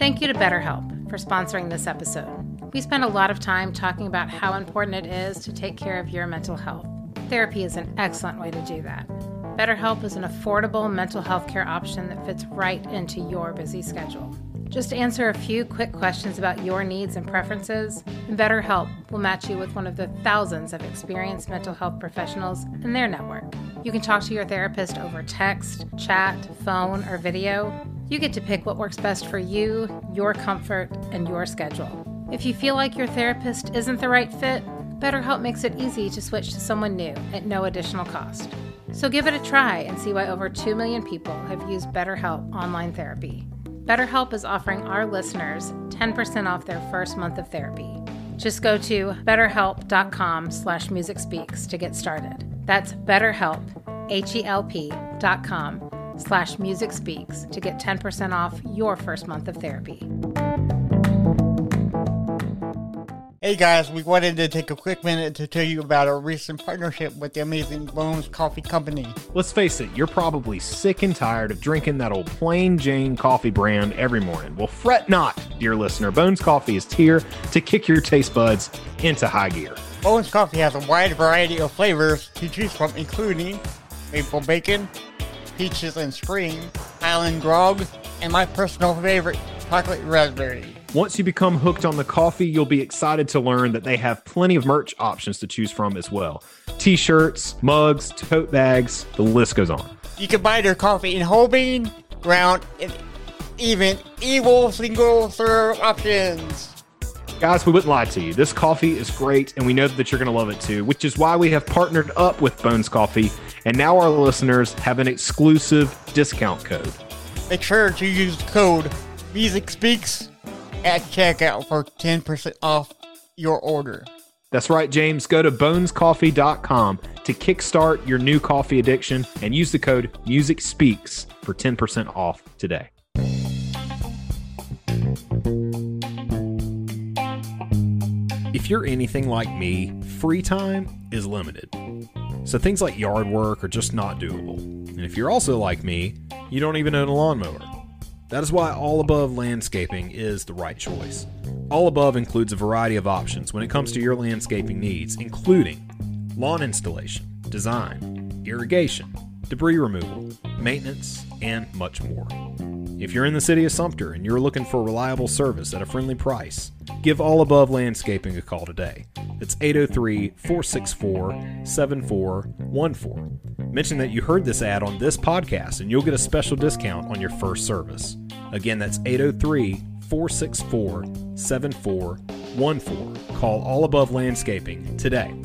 Thank you to BetterHelp for sponsoring this episode. We spend a lot of time talking about how important it is to take care of your mental health. Therapy is an excellent way to do that. BetterHelp is an affordable mental health care option that fits right into your busy schedule. Just answer a few quick questions about your needs and preferences, and BetterHelp will match you with one of the thousands of experienced mental health professionals in their network. You can talk to your therapist over text, chat, phone, or video. You get to pick what works best for you, your comfort, and your schedule. If you feel like your therapist isn't the right fit, BetterHelp makes it easy to switch to someone new at no additional cost. So give it a try and see why over 2 million people have used BetterHelp online therapy. BetterHelp is offering our listeners 10% off their first month of therapy. Just go to betterhelp.com/musicspeaks to get started. That's BetterHelp, HELP.com/musicspeaks to get 10% off your first month of therapy. Hey guys, we wanted to take a quick minute to tell you about our recent partnership with the amazing Bones Coffee Company. Let's face it, you're probably sick and tired of drinking that old plain Jane coffee brand every morning. Well, fret not, dear listener. Bones Coffee is here to kick your taste buds into high gear. Bones Coffee has a wide variety of flavors to choose from, including maple bacon, peaches and spring, island grog, and my personal favorite, chocolate raspberry. Once you become hooked on the coffee, you'll be excited to learn that they have plenty of merch options to choose from as well. T-shirts, mugs, tote bags, the list goes on. You can buy their coffee in whole bean, ground, and even evil single serve options. Guys, we wouldn't lie to you. This coffee is great, and we know that you're going to love it too, which is why we have partnered up with Bones Coffee, and now our listeners have an exclusive discount code. Make sure to use the code MUSICSPEAKS at checkout for 10% off your order. That's right, James. Go to bonescoffee.com to kickstart your new coffee addiction and use the code MUSICSPEAKS for 10% off today. If you're anything like me, free time is limited. So things like yard work are just not doable. And if you're also like me, you don't even own a lawnmower. That is why All Above Landscaping is the right choice. All Above includes a variety of options when it comes to your landscaping needs, including lawn installation, design, irrigation, debris removal, maintenance, and much more. If you're in the city of Sumter and you're looking for reliable service at a friendly price, give All Above Landscaping a call today. It's 803-464-7414. Mention that you heard this ad on this podcast and you'll get a special discount on your first service. Again, that's 803-464-7414. Call All Above Landscaping today.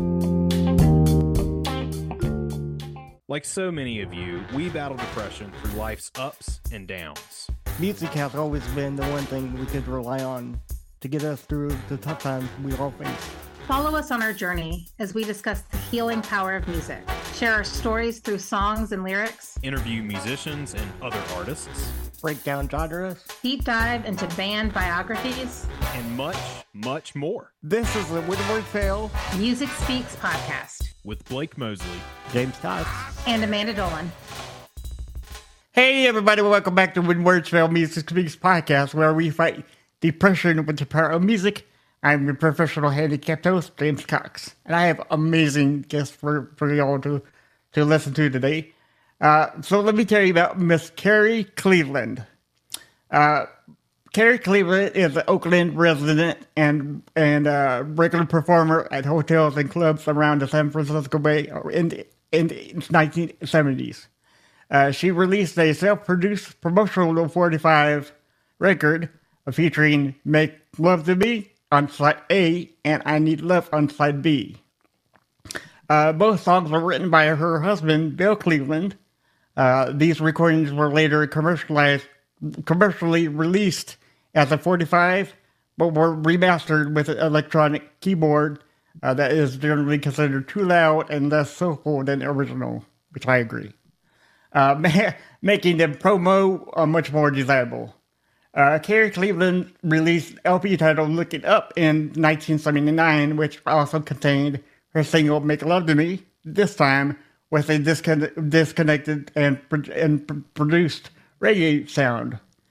Like so many of you, we battle depression through life's ups and downs. Music has always been the one thing we could rely on to get us through the tough times we all face. Follow us on our journey as we discuss the healing power of music, share our stories through songs and lyrics, Interview musicians and other artists, Break down genres. deep dive into band biographies. and much, much more. This is the Windward Trail. Music Speaks podcast, With Blake Mosley, James Cox. and Amanda Dolan. Hey everybody, welcome back to Windward Trail Music Speaks podcast, where we fight depression with the power of music. I'm your professional handicapped host, James Cox, and I have amazing guests for y'all to listen to today. So let me tell you about Miss Carrie Cleveland. Carrie Cleveland is an Oakland resident and regular performer at hotels and clubs around the San Francisco Bay in the 1970s. She released a self-produced promotional 45 record featuring Make Love to Me on side A and I Need Love on side B. Both songs were written by her husband, Bill Cleveland. These recordings were later commercially released as a 45, but were remastered with an electronic keyboard that is generally considered too loud and less soulful than the original, which I agree. Making the promo much more desirable. Carrie Cleveland released LP titled Look It Up in 1979, which also contained her single Make Love to Me, this time with a disconnected and produced reggae sound.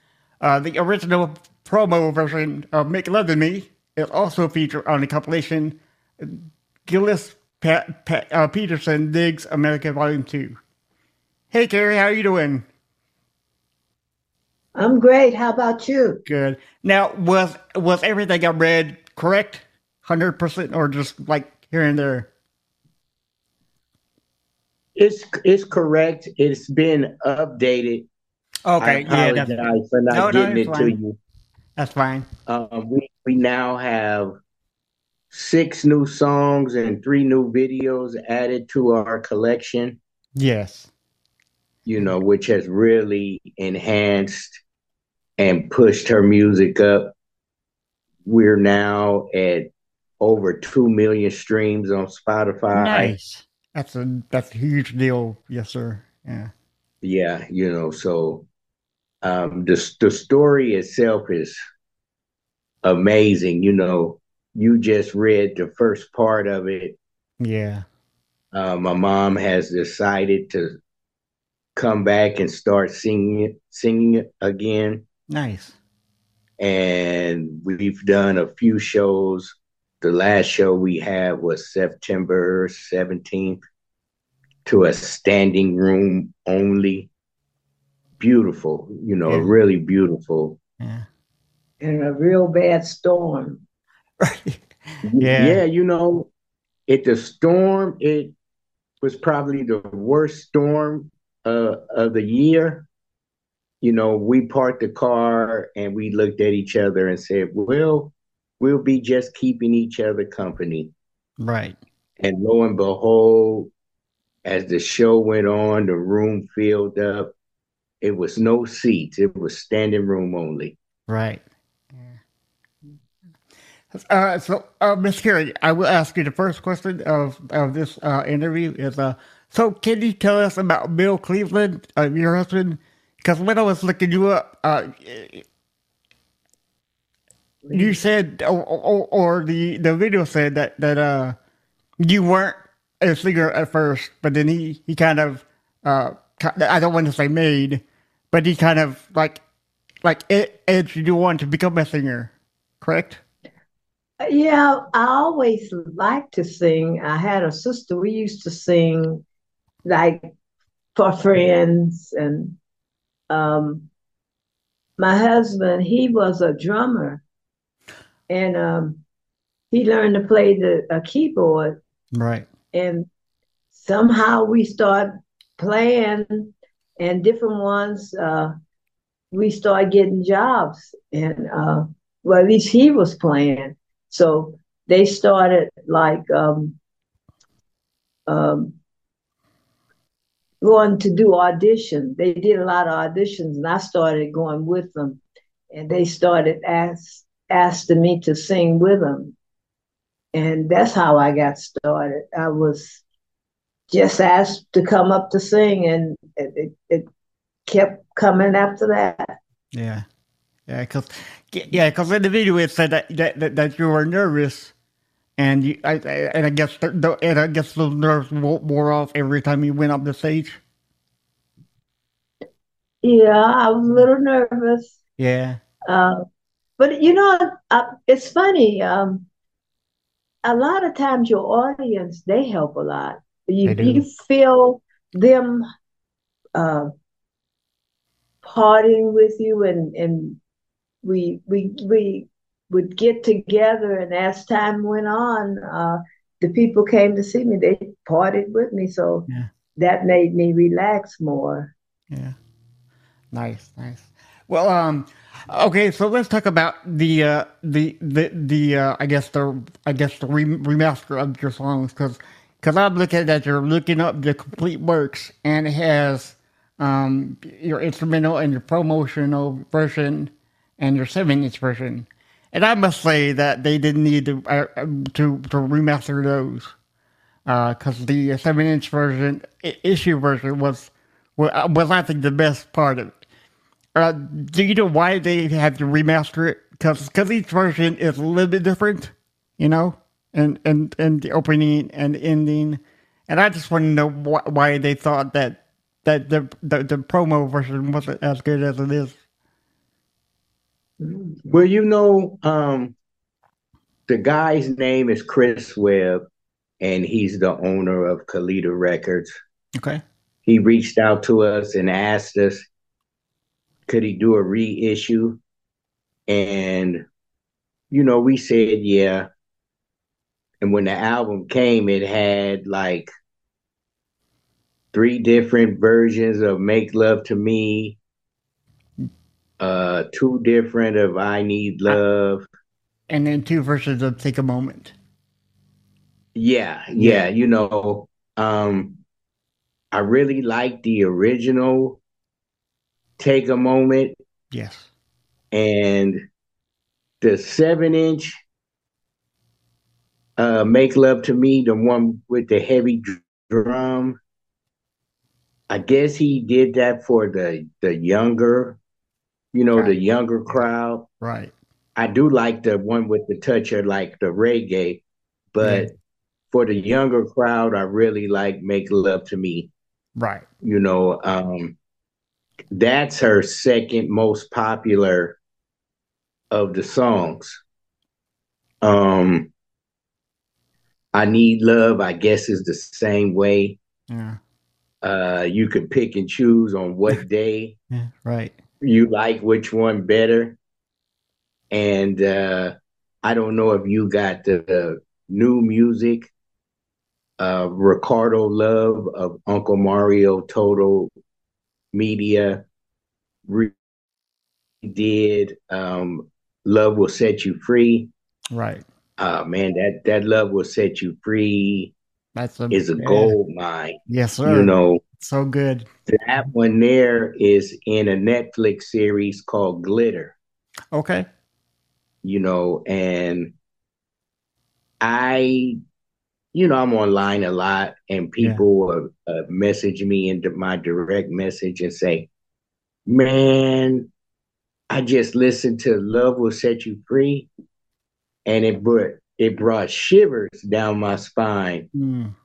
The original promo version of Make Love to Me is also featured on the compilation Gillis Peterson Digs America Volume 2. Hey, Carrie, how you doing? I'm great. How about you? Good. Now, was everything I read correct? 100% or just like here and there? It's correct. It's been updated. Okay, I apologize for not getting it to you. That's fine. We now have 6 new songs and 3 new videos added to our collection. Yes. Which has really enhanced and pushed her music up. We're now at over 2 million streams on Spotify. Nice. That's a huge deal. Yes, sir. Yeah. Yeah, so the story itself is amazing. You just read the first part of it. Yeah. My mom has decided to come back and start singing it again. Nice. And we've done a few shows. The last show we had was September 17th to a standing room only. Beautiful, really beautiful. Yeah. In a real bad storm. Yeah, the storm, it was probably the worst storm of the year. We parked the car and we looked at each other and said, well, we'll be just keeping each other company. Right. And lo and behold, as the show went on, the room filled up. It was no seats. It was standing room only. Right. Yeah. So, Miss Carrie, I will ask you the first question of this interview is, so can you tell us about Bill Cleveland, your husband? Because when I was looking you up, you said, or the video said that you weren't a singer at first, but then he kind of, I don't want to say made, but he kind of like edged you on to become a singer, correct? Yeah, I always liked to sing. I had a sister. We used to sing like for friends, and my husband, he was a drummer, and he learned to play a keyboard. Right. And somehow we started playing, and different ones, we started getting jobs. And well, at least he was playing. So they started like going to do auditions. They did a lot of auditions, and I started going with them. And they started asking me to sing with them. And that's how I got started. I was just asked to come up to sing, and it kept coming after that. Yeah. Yeah, because in the video it said that you were nervous, and I guess those nerves wore off every time you went up the stage. Yeah, I was a little nervous. Yeah. But it's funny. A lot of times your audience, they help a lot. You feel them partying with you, and we would get together, and as time went on, the people came to see me. They partied with me, so that made me relax more. Yeah. Nice. Well, okay, so let's talk about the I guess the remaster of your songs, because I'm looking at that, you're looking up the complete works, and it has your instrumental and your promotional version and your 7-inch version, and I must say that they didn't need to remaster those, because the 7-inch version, issue version was I think the best part of it. Do you know why they had to remaster it? Because each version is a little bit different, and the opening and the ending, and I just want to know why they thought that the promo version wasn't as good as it is. Well, the guy's name is Chris Webb, and he's the owner of Kalita Records. Okay. He reached out to us and asked us, could he do a reissue? And, we said, yeah. And when the album came, it had like 3 different versions of Make Love to Me, 2 different of I Need Love. And then 2 versions of Take a Moment. Yeah. I really like the original Take a Moment. Yes. And the 7-inch Make Love to Me, the one with the heavy drum. I guess he did that for the younger, the younger crowd. Right. I do like the one with the touch of like the reggae, but for the younger crowd, I really like Make Love to Me. Right. That's her second most popular of the songs. I Need Love, I guess, is the same way. Yeah. You could pick and choose on what day right. you like which one better. And I don't know if you got the new music. Ricardo Love of Uncle Mario Total Media did Love Will Set You Free. Right. Man, that Love Will Set You Free is a gold mine. Yes, sir. So good. That one there is in a Netflix series called Glitter. Okay. And I'm online a lot, and people will message me into my direct message and say, man, I just listened to Love Will Set You Free, and it brought shivers down my spine. And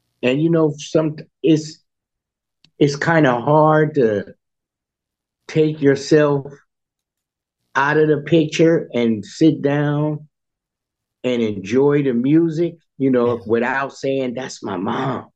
it's kind of hard to take yourself out of the picture and sit down and enjoy the music, without saying that's my mom.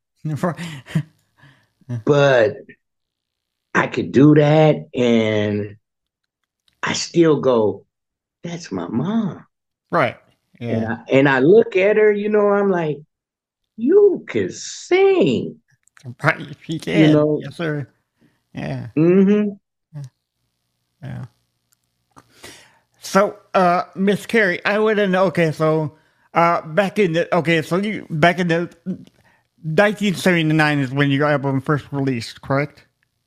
But I could do that, and I still go, that's my mom. Right. Yeah. And I look at her, I'm like, you can sing. Right. She can. Yes, sir. Yeah. Mm-hmm. Yeah. So, Miss Carrie, I want to know. Okay, so back in the 1979 is when your album first released, correct?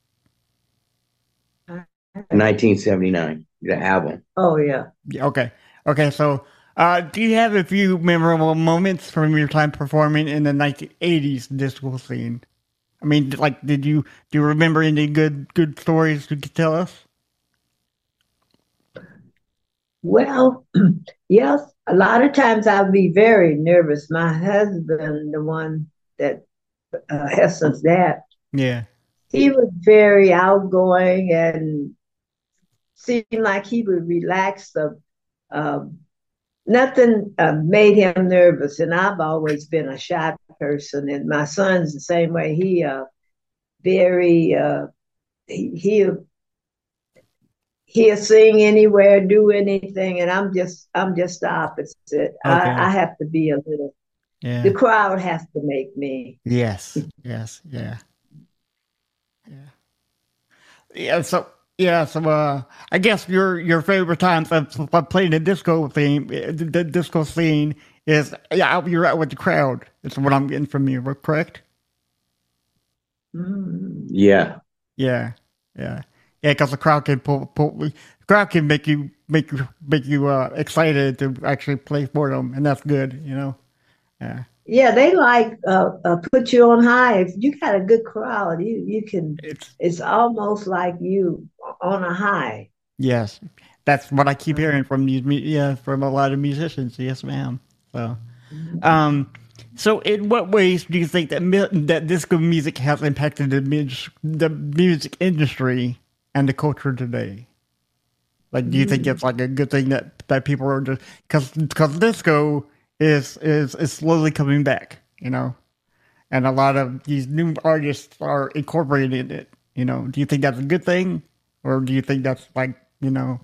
1979, the album. Oh yeah. Okay. So, do you have a few memorable moments from your time performing in the 1980s disco scene? I mean, like, do you remember any good stories you could tell us? Well, yes, a lot of times I'll be very nervous. My husband, the one that Heston's dad, he was very outgoing and seemed like he would relax. Nothing made him nervous, and I've always been a shy person. And my son's the same way. He'll sing anywhere, do anything, and I'm just the opposite. Okay. I have to be a little. Yeah. The crowd has to make me. Yes. Yeah. So I guess your favorite times of playing the disco theme, the disco scene is you're out with the crowd. That's what I'm getting from you. Correct? Yeah. Yeah, because the crowd can the crowd can make you excited to actually play for them, and that's good, Yeah. Yeah, they like put you on high. If you got a good crowd, you can. It's almost like you on a high. Yes, that's what I keep hearing from from a lot of musicians. Yes, ma'am. So, so in what ways do you think that disco music has impacted the music industry and the culture today? Like, do you think it's like a good thing that people are just because disco is slowly coming back, you know, and a lot of these new artists are incorporating it. You know, do you think that's a good thing, or do you think that's like, you know?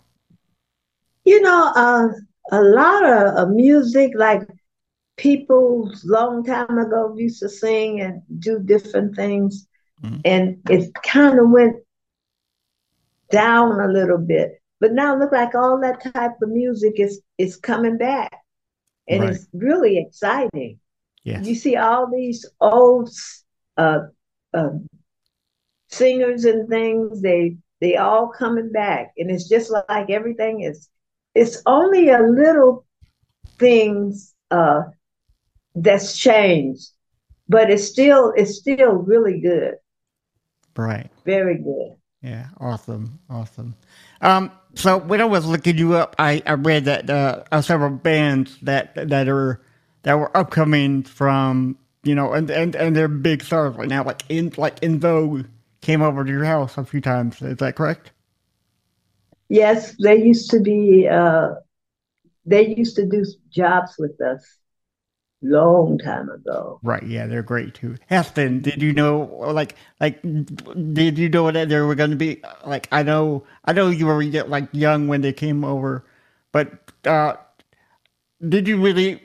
A lot of music, like people long time ago used to sing and do different things, and it kind of went down a little bit. But now look like all that type of music is coming back, and Right. it's really exciting. Yes. You see all these old uh, uh, singers and things, they all coming back, and it's just like everything is. It's only a little things that's changed, but it's still really good, Right. very good. Yeah. Awesome. Awesome. So when I was looking you up, I read that several bands that were upcoming from, you know, and they're big stars right now, like In Vogue came over to your house a few times. Is that correct? Yes, they used to be. They used to do jobs with us long time ago. Right. Yeah, they're great too. Heston, did you know did you know that they were going to be like? I know you were like young when they came over, but did you really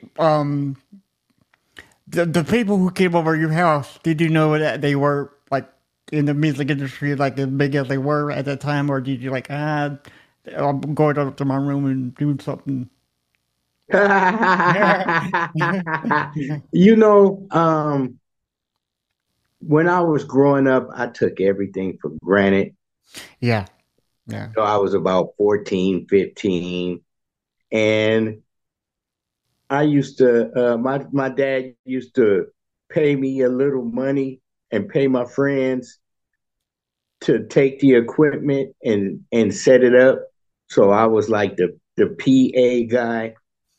the people who came over your house? Did you know that they were like in the music industry like as big as they were at that time, or did you like I'm going up to my room and do something? You know, when I was growing up, I took everything for granted. Yeah. Yeah. So I was about 14, 15, and I used to, my dad used to pay me a little money and pay my friends to take the equipment and set it up. So I was like the PA guy.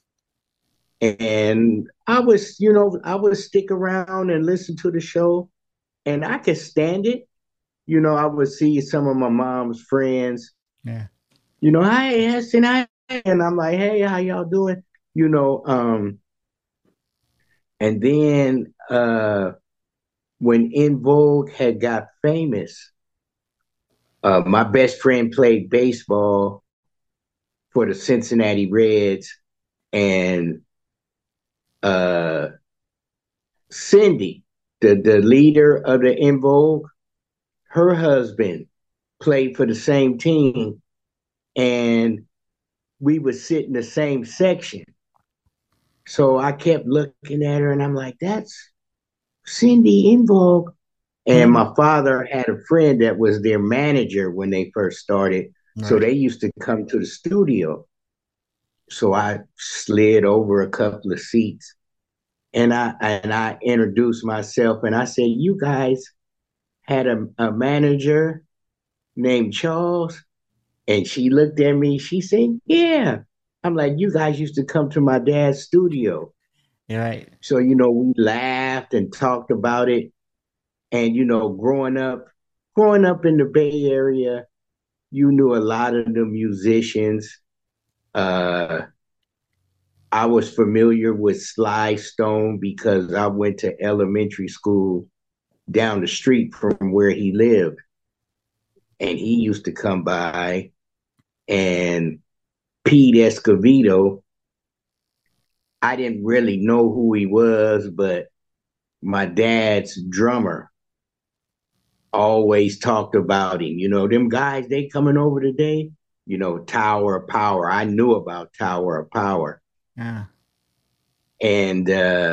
And I would stick around and listen to the show, and I could stand it. I would see some of my mom's friends, Yeah. hi, Heston, hi. And I'm like, hey, how y'all doing? You know, and then when In Vogue had got famous, my best friend played baseball for the Cincinnati Reds, and Cindy, the leader of the In Vogue, her husband played for the same team, and we would sit in the same section. So I kept looking at her, and I'm like, that's Cindy In Vogue. And my father had a friend that was their manager when they first started. Right. So they used to come to the studio. So I slid over a couple of seats, and I introduced myself, and I said, you guys had a manager named Charles? And she looked at me, she said, yeah. I'm like, you guys used to come to my dad's studio. Right. So, we laughed and talked about it. And, growing up in the Bay Area, you knew a lot of the musicians. I was familiar with Sly Stone because I went to elementary school down the street from where he lived. And he used to come by. And Pete Escovedo, I didn't really know who he was, but my dad's drummer always talked about him. Them guys, they coming over today, Tower of Power. I knew about Tower of Power. Yeah. And,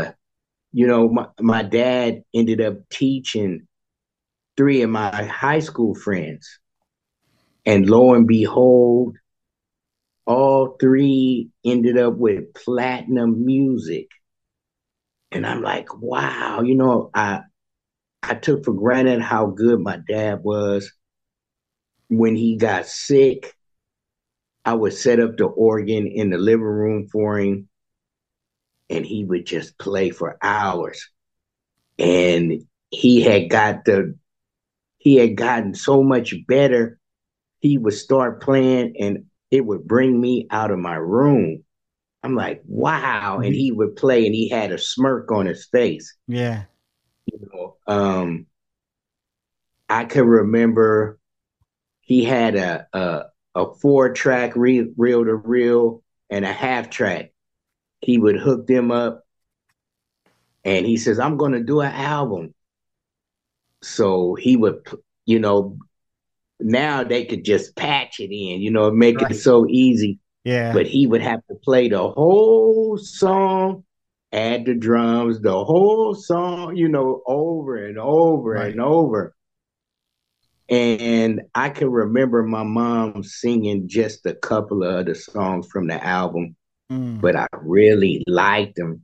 my dad ended up teaching 3 of my high school friends. And lo and behold, all 3 ended up with platinum music. And I'm like, wow, I took for granted how good my dad was. When he got sick, I would set up the organ in the living room for him, and he would just play for hours. And he had gotten so much better. He would start playing, and it would bring me out of my room. I'm like, wow. And he would play and he had a smirk on his face. Yeah. You know, I can remember he had a 4-track reel to reel and a half track. He would hook them up and he says, I'm going to do an album. So he would, you know, now they could just patch it in, you know, make it so easy. Yeah. But he would have to play the whole song, add the drums, the whole song, you know, over and over and over. And I can remember my mom singing just a couple of other songs from the album, but I really liked them.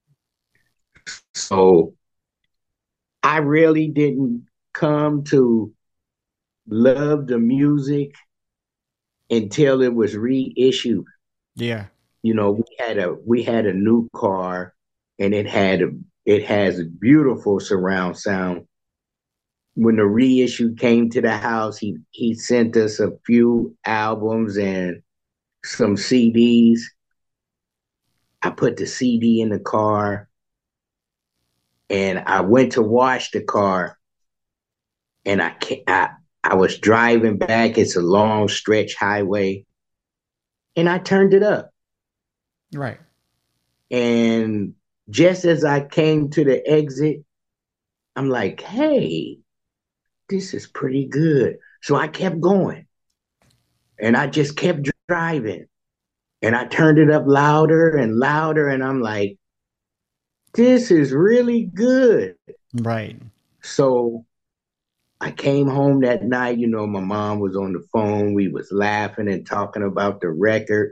So I really didn't come to love the music until it was reissued. Yeah. You know, we had a new car and it has a beautiful surround sound. When the reissue came to the house, he sent us a few albums and some CDs. I put the CD in the car and I went to wash the car and I was driving back. It's a long stretch highway and I turned it up. Right. And just as I came to the exit, I'm like, hey, this is pretty good. So I kept going and I just kept driving and I turned it up louder and louder. And I'm like, this is really good. Right. So I came home that night, you know, my mom was on the phone. We was laughing and talking about the record.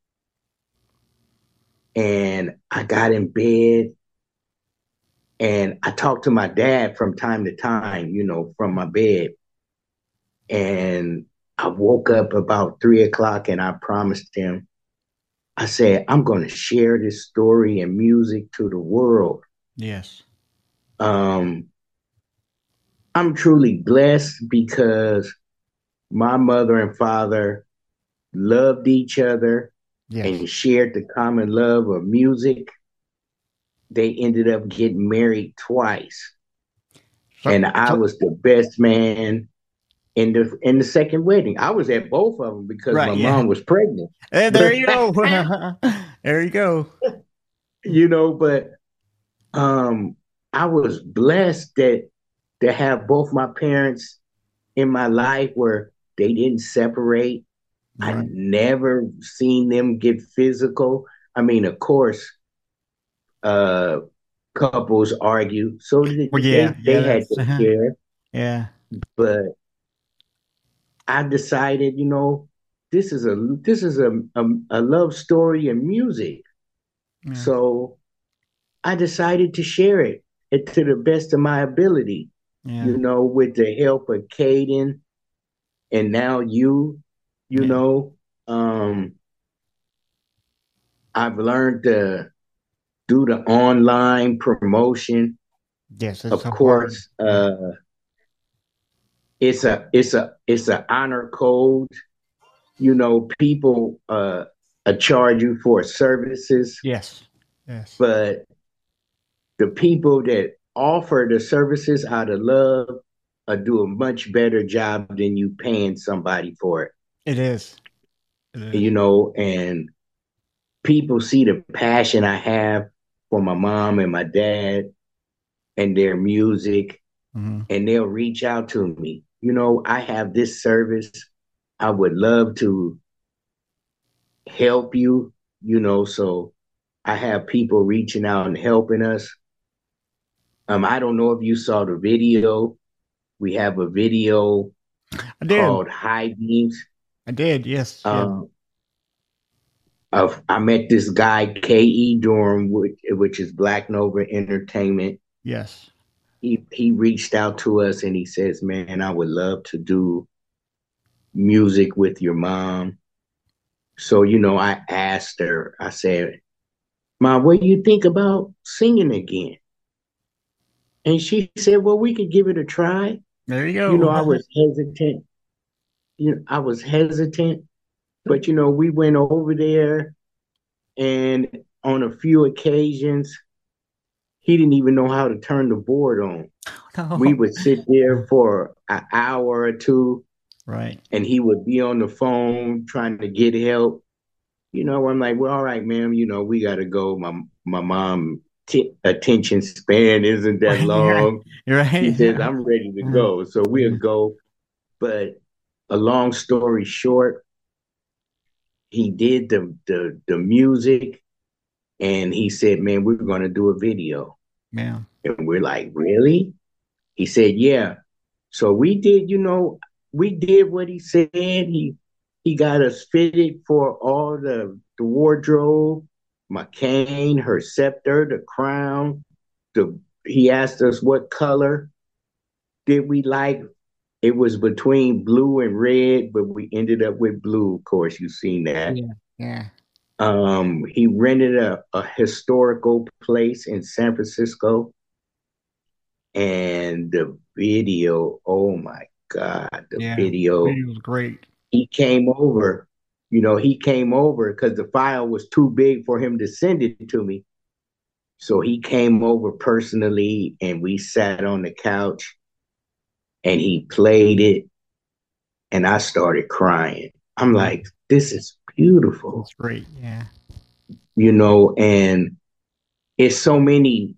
And I got in bed and I talked to my dad from time to time, you know, from my bed. And I woke up about 3 o'clock and I promised him, I said, I'm going to share this story and music to the world. Yes. I'm truly blessed because my mother and father loved each other and shared the common love of music. They ended up getting married twice. And I was the best man in the second wedding. I was at both of them because my mom was pregnant. Hey, there you go. There you go. You know, but I was blessed to have both my parents in my life where they didn't separate. I never seen them get physical. I mean, of course, couples argue, so they had to share. Yeah. But I decided, you know, this is a love story in music. Yeah. So I decided to share it to the best of my ability. Yeah. You know, with the help of Caden and now you know, I've learned to do the online promotion. Yes, of course. It's an honor code. You know, people charge you for services. Yes. But the people that offer the services out of love do a much better job than you paying somebody for it. It is. You know, and people see the passion I have for my mom and my dad and their music, and they'll reach out to me. You know, I have this service. I would love to help you, you know, so I have people reaching out and helping us. I don't know if you saw the video. We have a video called High Beams. I did, yes. I met this guy, K.E. Durham, which is Black Nova Entertainment. Yes. He reached out to us and he says, man, I would love to do music with your mom. So, you know, I asked her, I said, Mom, what do you think about singing again? And she said, well, we could give it a try. There you go. You know, I was hesitant. But we went over there, and on a few occasions, he didn't even know how to turn the board on. No. We would sit there for an hour or two, Right. and he would be on the phone trying to get help. I'm like, well, all right, ma'am, we got to go. My mom attention span isn't that long. You're right. He says, I'm ready to go. So we'll go. But a long story short, he did the music, and he said, man, we're going to do a video. Yeah. And we're like, really? He said, yeah. So we did, we did what he said. He got us fitted for all the wardrobe, my cane, her scepter, the crown. He asked us what color did we like. It was between blue and red, but we ended up with blue. Of course, you've seen that. Yeah. He rented a historical place in San Francisco. And the video, oh my God, the video was great. He came over, because the file was too big for him to send it to me. So he came over personally, and we sat on the couch, and he played it, and I started crying. I'm like, this is beautiful. It's great, yeah. And it's so many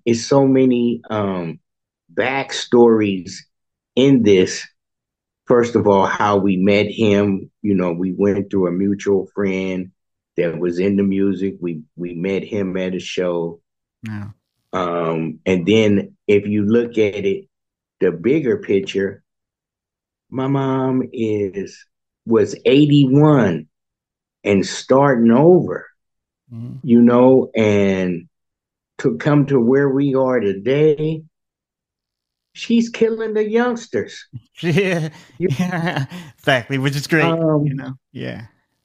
backstories in this. First of all, how we met him, we went through a mutual friend that was in the music. We met him at a show. Yeah. And then if you look at it, the bigger picture, my mom was 81 and starting over, and to come to where we are today, she's killing the youngsters. Yeah, exactly, which is great. Yeah.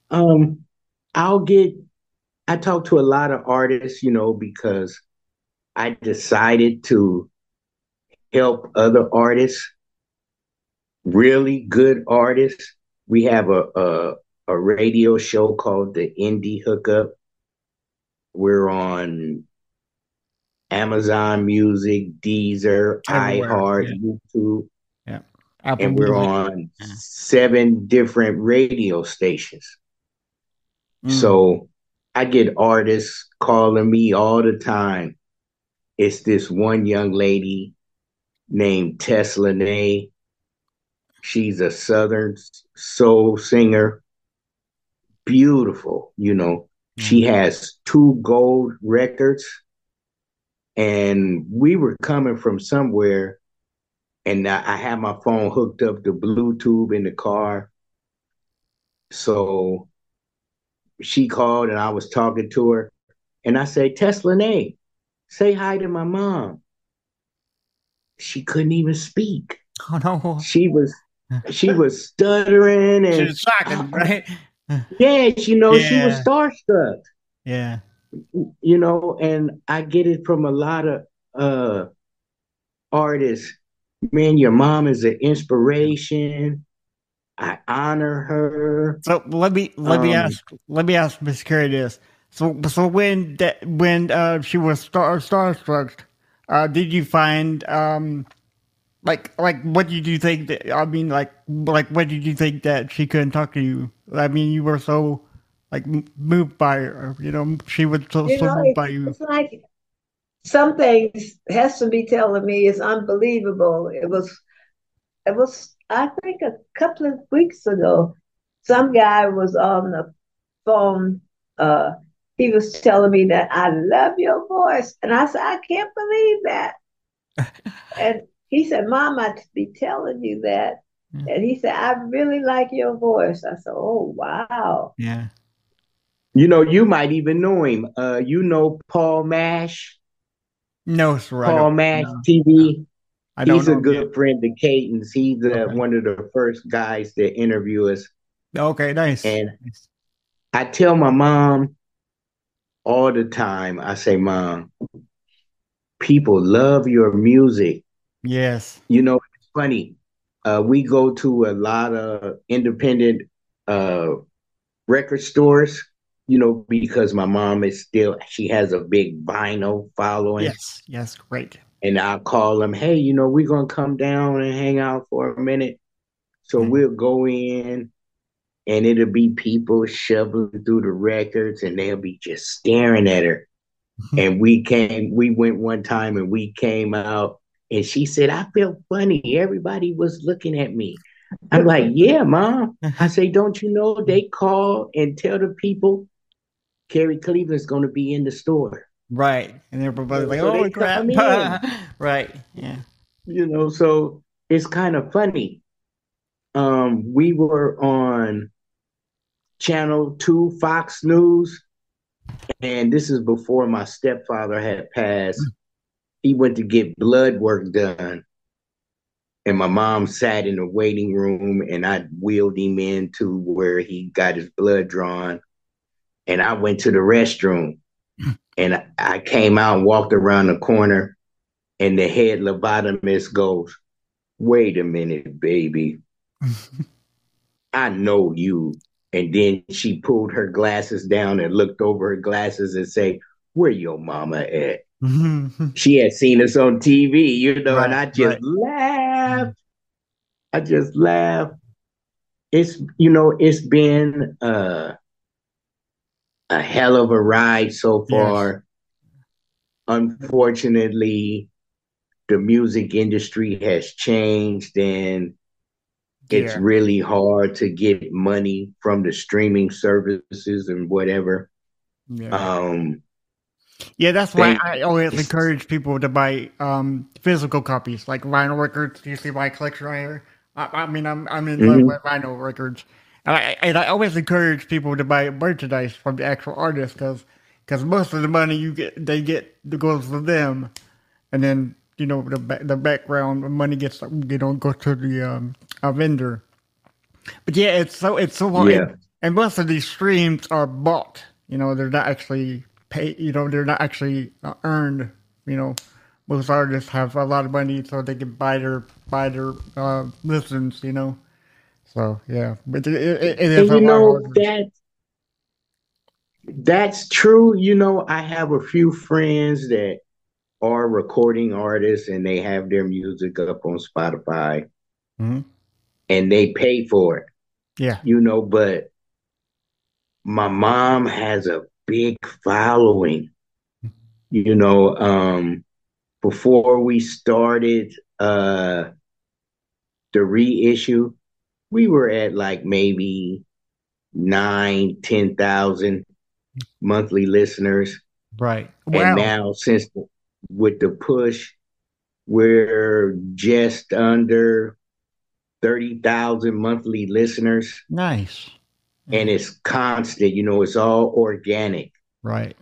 I talk to a lot of artists, because I decided to help other artists, really good artists. We have a radio show called the Indie Hookup. We're on Amazon Music, Deezer, iHeart, YouTube. Yeah. And we're on 7 different radio stations. So I get artists calling me all the time. It's this one young lady named Tess Lene. She's a Southern soul singer. Beautiful, She has 2 gold records. And we were coming from somewhere, and I had my phone hooked up to Bluetooth in the car. So she called, and I was talking to her, and I said, Tess Lene, say hi to my mom. She couldn't even speak. Oh no. She was stuttering, and she was shocking, right? Yeah, she was starstruck. Yeah. And I get it from a lot of artists. Man, your mom is an inspiration. I honor her. So let me ask Miss Carey this. So when she was starstruck, did you find like what did you think that, I mean, like what did you think that she couldn't talk to you? I mean, you were so moved by her, she was so moved by you. It's like some things has to be telling me is unbelievable. It was I think a couple of weeks ago, some guy was on the phone. He was telling me that I love your voice, and I said, I can't believe that. And he said, Mom, I be telling you that. And he said, I really like your voice. I said, oh, wow. Yeah. You might even know him. Paul Mash? No, sir. Paul Mash TV. He's a good yet. friend to Cadence. He's one of the first guys that interview us. Okay, nice. And I tell my mom all the time, I say, Mom, people love your music. Yes. It's funny. We go to a lot of independent record stores, because my mom she has a big vinyl following. Yes, great. And I'll call them, hey, we're going to come down and hang out for a minute. So we'll go in and it'll be people shoveling through the records and they'll be just staring at her. And we went one time and we came out and she said, I felt funny. Everybody was looking at me. I'm like, yeah, Mom. I say, don't you know they call and tell the people Carrie Cleveland's going to be in the store. Right. And everybody's like, oh, crap. Right. Yeah. So it's kind of funny. We were on Channel 2, Fox News, and this is before my stepfather had passed. He went to get blood work done, and my mom sat in the waiting room, and I wheeled him into where he got his blood drawn, and I went to the restroom, and I came out and walked around the corner, and the head lobotomist goes, wait a minute, baby. I know you. And then she pulled her glasses down and looked over her glasses and say, where your mama at? She had seen us on TV, right, and I just laughed. I just laughed. It's been a hell of a ride so far. Yes. Unfortunately, the music industry has changed and it's really hard to get money from the streaming services and whatever. That's why I always encourage people to buy physical copies, like vinyl records. You see my collection right here. I'm in love with vinyl records, and I always encourage people to buy merchandise from the actual artist because most of the money goes to them, and then the background money gets goes to the vendor. But it's so hard, and most of these streams are bought. They're not actually paid. They're not actually earned. Most artists have a lot of money so they can buy their listens. So yeah, but it is a lot. That's true. I have a few friends that are recording artists and they have their music up on Spotify and they pay for it. Yeah. But my mom has a big following. Before we started the reissue, we were at like maybe 9,000-10,000 monthly listeners. Right. Wow. And now with the push, we're just under 30,000 monthly listeners. Nice. And it's constant, it's all organic. Right.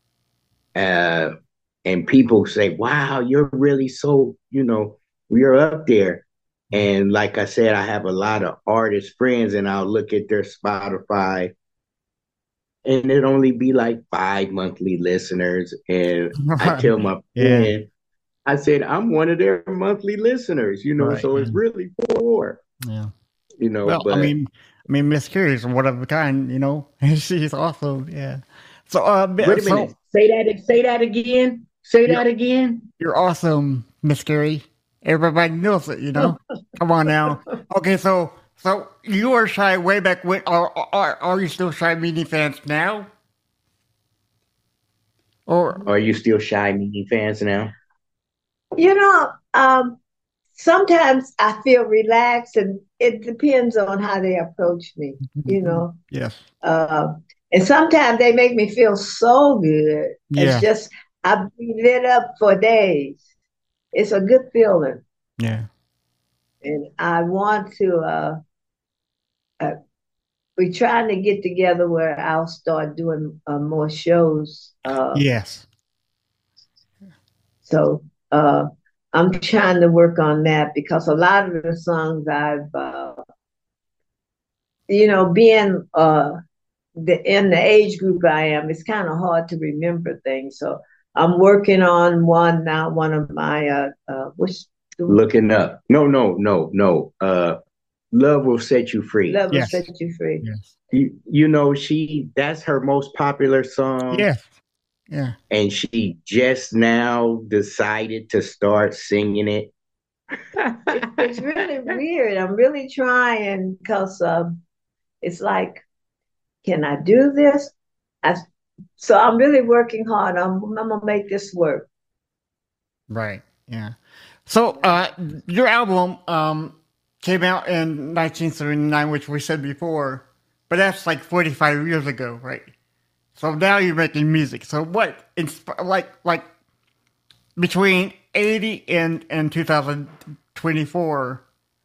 And people say, wow, you're really so, we're up there. And like I said, I have a lot of artist friends and I'll look at their Spotify and it'd only be like 5 monthly listeners. And I tell my friend, I said, I'm one of their monthly listeners, so it's really 4. Yeah. Well, but I mean, Miss Carrie is one of a kind, she's awesome. Yeah. So, wait a minute. Say that again. Say that again. You're awesome, Miss Carrie. Everybody knows it, Come on now. Okay, so you were shy way back when. Are you still Shy Meanie fans now? Or are you still Shy Meanie fans now? Sometimes I feel relaxed, and it depends on how they approach me. Yes. And sometimes they make me feel so good. Yeah. It's just I've been lit up for days. It's a good feeling. Yeah. And I want to. We're trying to get together where I'll start doing more shows. Yes. So I'm trying to work on that because a lot of the songs I've, being in the age group I am, it's kind of hard to remember things. So I'm working on one now. One of my looking up. No. Love Will Set You Free. Love Will Set You Free. Yes. You know, that's her most popular song. Yes. Yeah. And she just now decided to start singing it. It's really weird. I'm really trying because it's like, can I do this? So I'm really working hard. I'm gonna make this work. Right. Yeah. So your album came out in 1979, which we said before, but that's like 45 years ago, right? So now you're making music. So what, like between 80 and 2024,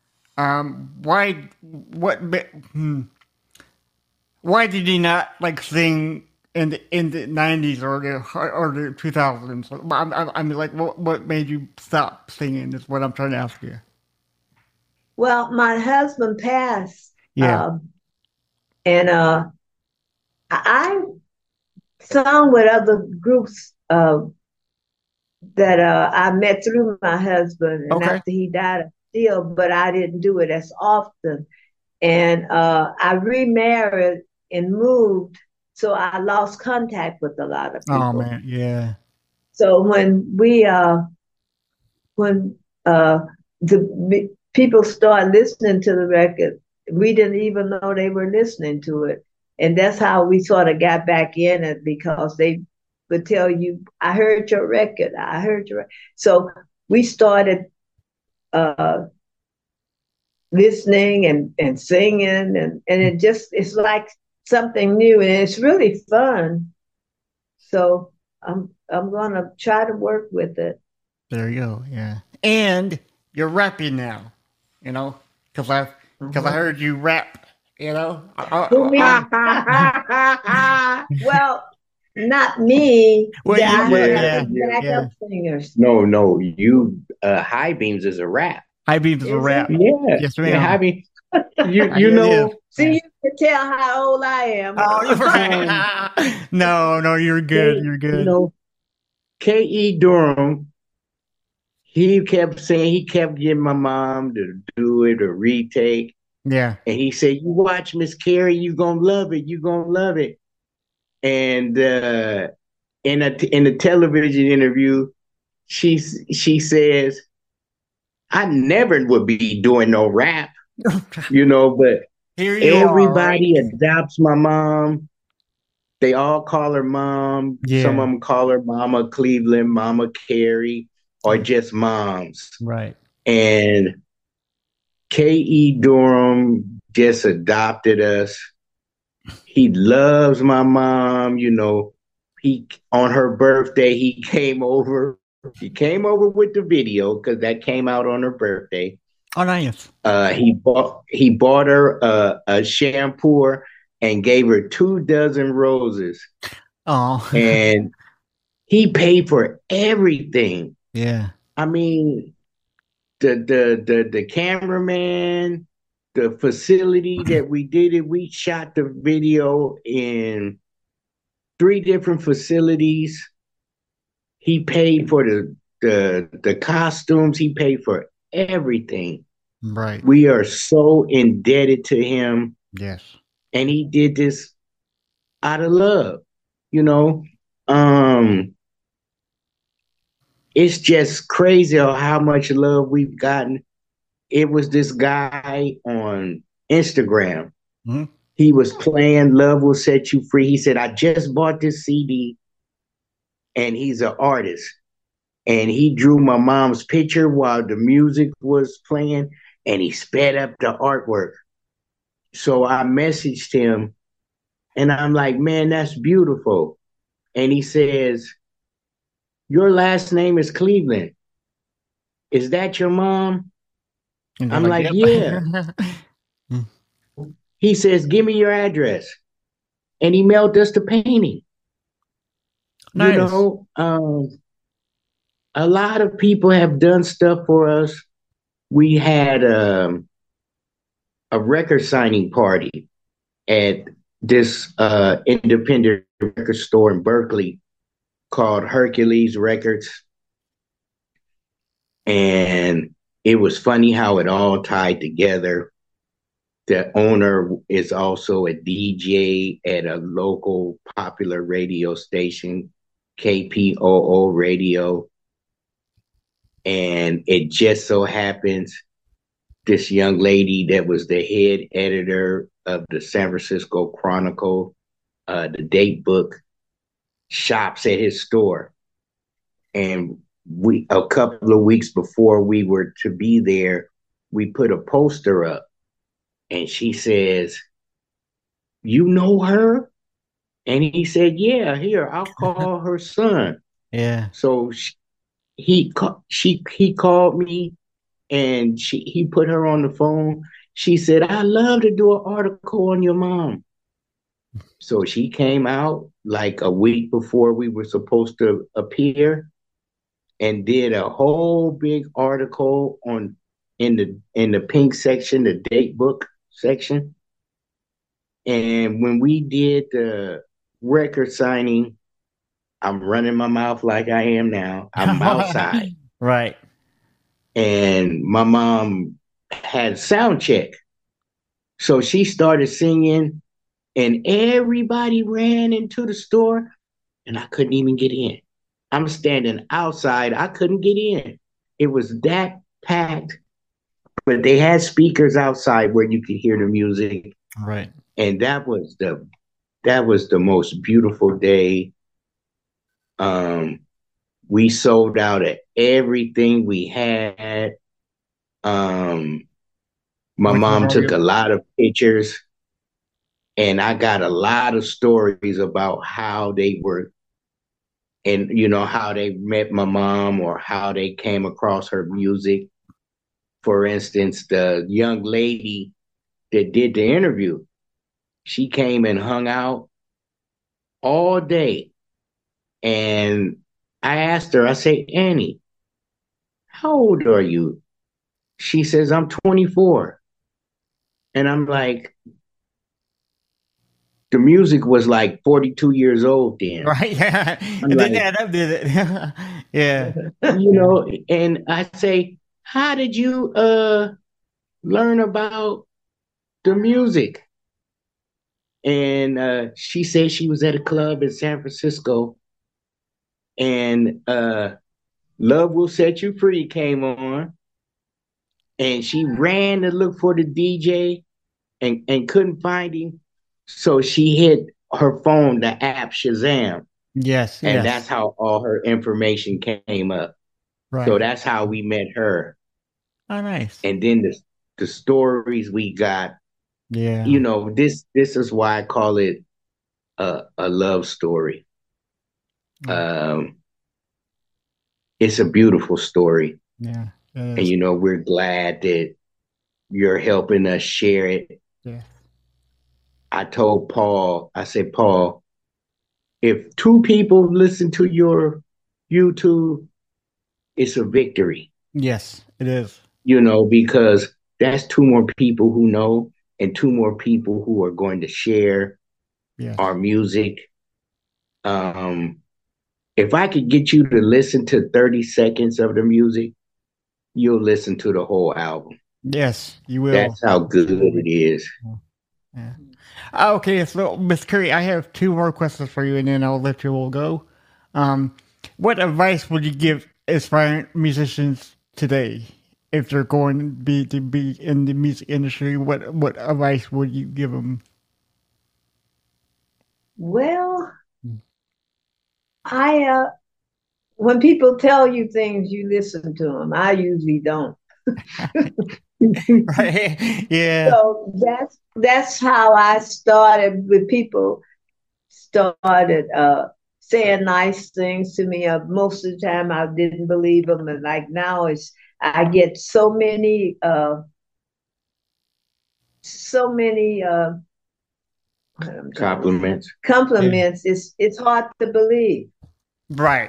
why did you not like sing in the 90s or the 2000s? I mean, like, what made you stop singing is what I'm trying to ask you. Well, my husband passed. Yeah. And I sung with other groups that I met through my husband. And after he died, but I didn't do it as often. And I remarried and moved, so I lost contact with a lot of people. Oh man, yeah. So when the people started listening to the record, we didn't even know they were listening to it. And that's how we sort of got back in it, because they would tell you, I heard your record, I heard your record. So we started listening and singing, and it's like something new, and it's really fun. So I'm gonna try to work with it. There you go. Yeah. And you're rapping now, you know, because I heard you rap, you know. Well, not me. Well, backup singers. No, you High Beams is a rap. High Beams is a rap. Yeah. Yes, ma'am. Yeah, High Beams. You know. See, you can tell how old I am. Oh, you're right. No, you're good. You're good. You know, K.E. Durham, he kept saying, he kept getting my mom to do it or retake. Yeah. And he said, you watch Miss Carrie, you're going to love it. You're going to love it. And in a television interview, she says, I never would be doing no rap, you know, but everybody adopts my mom. They all call her mom. Yeah. Some of them call her Mama Cleveland, Mama Carrie, or just moms. Right. And K.E. Durham just adopted us. He loves my mom. You know, on her birthday, he came over. He came over with the video because that came out on her birthday. Oh, nice. He bought her a shampoo and gave her 24 roses. Oh. And he paid for everything. Yeah. I mean, the cameraman, the facility that we did it, we shot the video in 3 different facilities. He paid for the costumes. He paid for everything. Right. We are so indebted to him. Yes. And he did this out of love, you know. It's just crazy how much love we've gotten. It was this guy on Instagram. Mm-hmm. He was playing Love Will Set You Free. He said, I just bought this CD, and he's an artist. And he drew my mom's picture while the music was playing, and he sped up the artwork. So I messaged him, and I'm like, man, that's beautiful. And he says, your last name is Cleveland. Is that your mom? I'm like, yep. Yeah. He says, give me your address. And he mailed us the painting. Nice. You know, a lot of people have done stuff for us. We had a record signing party at this independent record store in Berkeley called Hercules Records. And it was funny how it all tied together. The owner is also a DJ at a local popular radio station, KPOO Radio. And it just so happens this young lady that was the head editor of the San Francisco Chronicle, the date book, shops at his store. And a couple of weeks before we were to be there, we put a poster up. And she says, "You know her?" And he said, "Yeah, here, I'll call her son." Yeah. So he called me, and he put her on the phone. She said, "I'd love to do an article on your mom." So she came out like a week before we were supposed to appear and did a whole big article in the pink section, the date book section. And when we did the record signing, I'm running my mouth like I am now. I'm outside. Right. And my mom had sound check. So she started singing, and everybody ran into the store, and I couldn't even get in. I'm standing outside. I couldn't get in. It was that packed, but they had speakers outside where you could hear the music. Right. And that was the most beautiful day. We sold out at everything we had. My mom took a lot of pictures, and I got a lot of stories about how they were, and how they met my mom or how they came across her music. For instance, the young lady that did the interview, she came and hung out all day. And I asked her, I say, "Annie, how old are you?" She says, "I'm 24. And I'm like, the music was like 42 years old then. Right, yeah. And then that did it. Yeah. And I say, "How did you learn about the music?" And she said she was at a club in San Francisco, and Love Will Set You Free came on, and she ran to look for the DJ and couldn't find him. So she hit her phone, the app Shazam. Yes. And that's how all her information came up. Right. So that's how we met her. Oh, nice. And then the stories we got. Yeah. This is why I call it a love story. It's a beautiful story. Yeah. And we're glad that you're helping us share it. Yeah. I told Paul, I said, "Paul, if 2 people listen to your YouTube, it's a victory." Yes, it is. Because that's 2 more people who know, and 2 more people who are going to share our music. If I could get you to listen to 30 seconds of the music, you'll listen to the whole album. Yes, you will. That's how good it is. Yeah. Okay, so Miss Curry, I have 2 more questions for you, and then I'll let you all go. What advice would you give aspiring musicians today if they're going to be in the music industry? What advice would you give them? Well, when people tell you things, you listen to them. I usually don't. Right. Yeah. So that's how I started. With people started saying nice things to me. Most of the time, I didn't believe them, and like now, I get so many compliments. Compliments. Yeah. It's hard to believe. Right.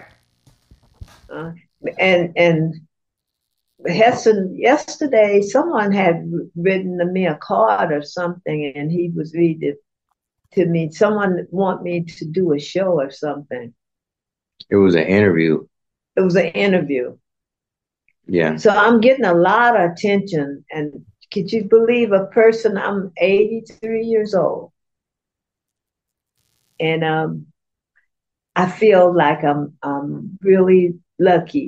And Heston, yesterday, someone had written me a card or something, and he was reading it to me. Someone want me to do a show or something. It was an interview. It was an interview. Yeah. So I'm getting a lot of attention, and could you believe a person? I'm 83 years old, and I feel like I'm really lucky,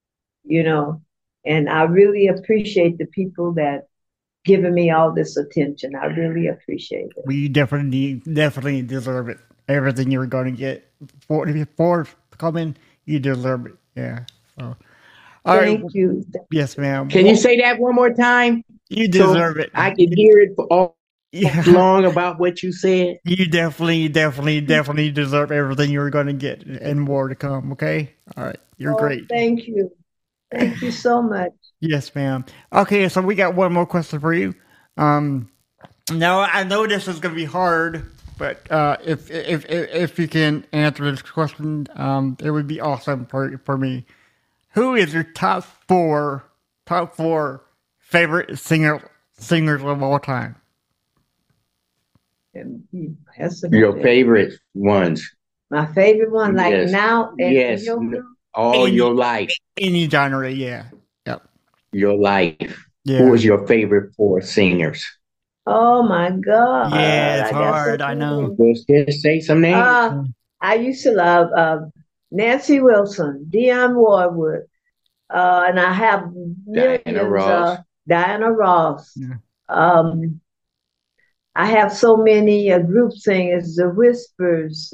and I really appreciate the people that giving me all this attention. I really appreciate it. Well, you definitely deserve it. Everything you're going to get for coming, you deserve it. Yeah. So, Thank you. Yes, ma'am. Can you say that one more time? You deserve it. I can hear it for all long about what you said. You definitely deserve everything you're going to get and more to come. Okay. All right. You're great. Thank you. Thank you so much. Yes, ma'am. Okay, so we got one more question for you. Now I know this is going to be hard, but if you can answer this question, it would be awesome for me. Who is your top four favorite singers of all time? Your favorite ones. My favorite one, like now. Yes. All your life. Any genre, yeah. Yep. Your life. Yeah. Who was your favorite 4 singers? Oh my God. Yeah, it's hard. I know. Just say some names. I used to love Nancy Wilson, Dionne Warwick, and I have millions. Diana Ross. Yeah. I have so many group singers, the Whispers.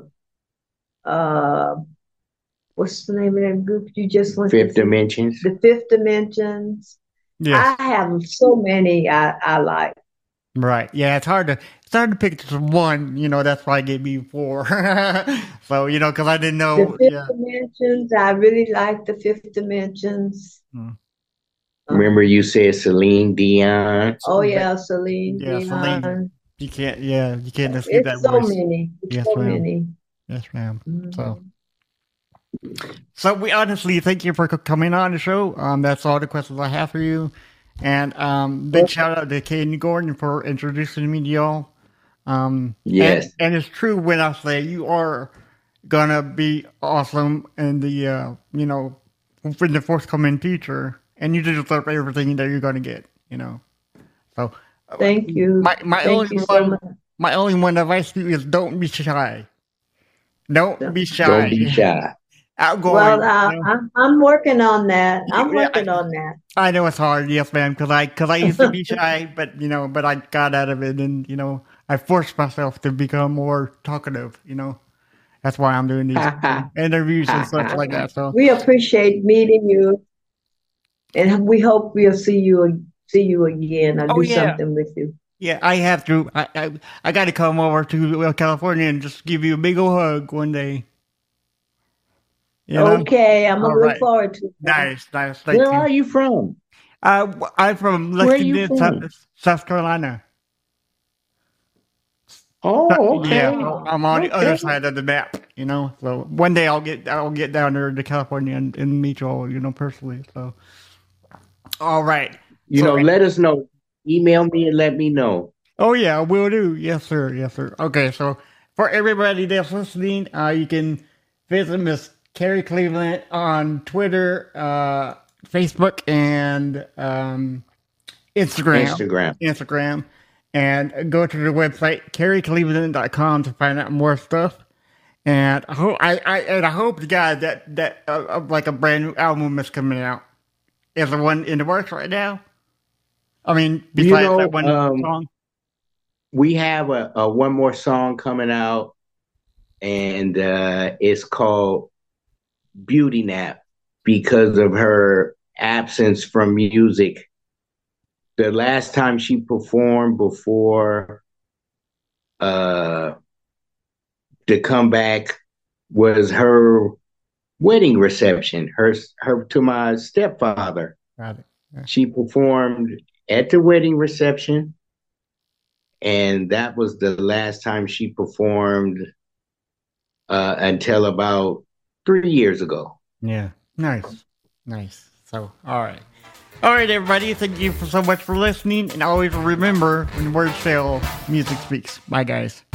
What's the name of that group you just went Fifth Dimensions. The Fifth Dimensions. Yes. I have so many I like. Right. Yeah, it's hard to pick just one, that's why I gave me 4. So, because I didn't know. The Fifth Dimensions, I really like the Fifth Dimensions. Remember you said Celine Dion? Oh yeah, Celine Dion. Celine. You can't escape that so voice. Many. Yes, so ma'am. many. Yes, ma'am. So we honestly thank you for coming on the show. That's all the questions I have for you. And big shout out to Kaden Gordon for introducing me to y'all. Yes. And it's true when I say you are gonna be awesome in the in the forthcoming future, and you deserve everything that you're gonna get. So thank you. My only one advice to you is don't be shy. Don't be shy. Don't be shy. Outgoing. Well, I'm working on that. I'm working on that. I know it's hard, yes, ma'am, because I used to be shy, but I got out of it, and I forced myself to become more talkative. That's why I'm doing these interviews and stuff like that. So we appreciate meeting you, and we hope we'll see you again. I'll do something with you. Yeah, I have to. I got to come over to California and just give you a big old hug one day. Okay, I'm gonna look forward to it. Nice. Where are you from? I'm from Lexington, South Carolina. Oh, okay. Yeah, I'm on the other side of the map. So one day I'll get down there to California and meet you all, personally. So, all right. Let us know. Email me and let me know. Oh yeah, I will do. Yes, sir. Okay, so for everybody that's listening, you can visit Miss Carrie Cleveland on Twitter, Facebook, and Instagram. And go to the website carriecleveland.com to find out more stuff. And I hope to God that like a brand new album is coming out. Is there one in the works right now? I mean, besides that one song. We have a one more song coming out, and it's called Beauty Nap, because of her absence from music. The last time she performed before the comeback was her wedding reception, her to my stepfather. Got it. Yeah. She performed at the wedding reception, and that was the last time she performed until about 3 years ago. Yeah. Nice. So, all right, everybody. Thank you so much for listening, and always remember, when words fail, music speaks. Bye, guys.